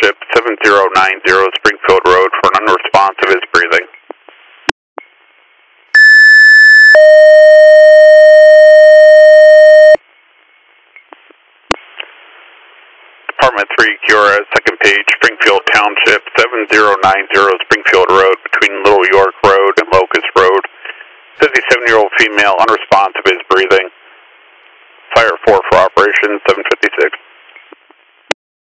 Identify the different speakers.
Speaker 1: Township, 7090 Springfield Road for an unresponsive is breathing. Department 3, Kiora, second page, Springfield Township, 7090 Springfield Road between Little York Road and Locust Road. 57-year-old female, unresponsive is breathing. Fire 4 for operation, 756.